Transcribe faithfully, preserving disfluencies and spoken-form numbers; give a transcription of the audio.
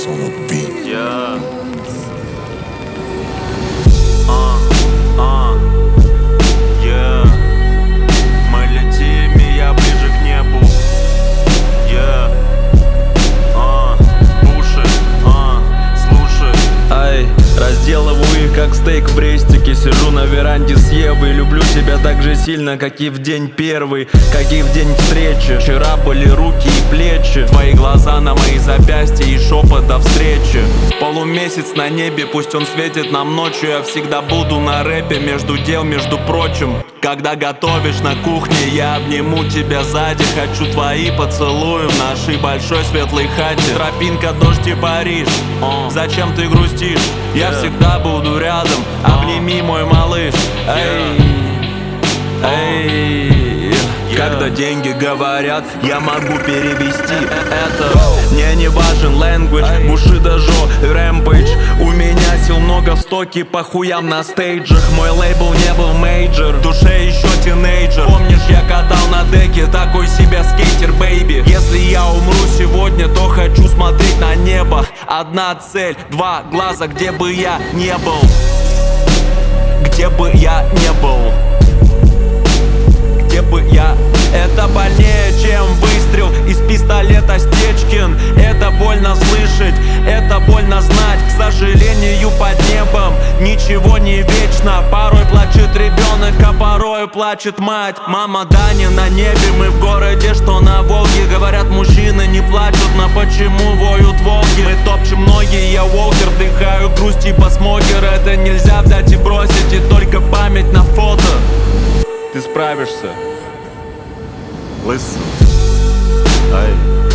Less on the beat. Yeah. Uh, uh, yeah. Мы летим, и я ближе к небу. Yeah. Uh, уши, uh, слушай. Ай, разделываю их как стейк в рестике. Сижу на веранде с Евой. Люблю тебя так же сильно, как и в день первый, как и в день встречи. Вчера были руки и плечи, твои глаза на мои запястья и шепот до встречи. Полумесяц на небе, пусть он светит нам ночью. Я всегда буду на рэпе, между дел, между прочим. Когда готовишь на кухне, я обниму тебя сзади. Хочу твои поцелуи в нашей большой светлой хате. Тропинка, дождь и Париж, uh. Зачем ты грустишь? Я yeah. всегда буду рядом, обними, мой малыш. Эй, эй. Когда деньги говорят, я могу перевести это. Мне не важен language, Бушидо Жо, Rampage. У меня сил много в стоке, по хуям на стейджах. Мой лейбл не был мейджор, в душе еще тинейджер. Помнишь, я катал на деке, такой себе скейтер, бэйби. Если я умру сегодня, то хочу смотреть на небо. Одна цель, два глаза, где бы я не был. Где бы я не был. Где бы я... Это больнее, чем выстрел из пистолета Стечкин. Это больно слышать, это больно знать. К сожалению, под небом ничего не вечно. Порой плачет ребенок, а порой плачет мать. Мама, Даня на небе, мы в городе, что на Волге. Говорят, мужчины не плачут, но почему воют волки? Мы топчем ноги, я Уолкер, вдыхаю грусть типа смокер. Это нельзя взять и бросить, и только память на фото. Ты справишься. Listen. Ай.